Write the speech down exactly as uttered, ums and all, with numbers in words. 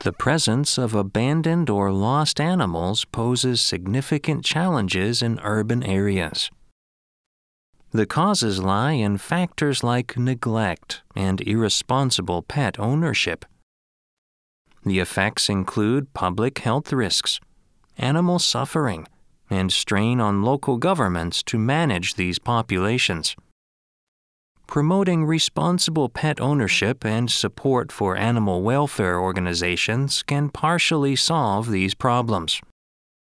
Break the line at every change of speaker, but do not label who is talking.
The presence of abandoned or lost animals poses significant challenges in urban areas. The causes lie in factors like neglect and irresponsible pet ownership. The effects include public health risks, animal suffering, and strain on local governments to manage these populations. Promoting responsible pet ownership and support for animal welfare organizations can partially solve these problems.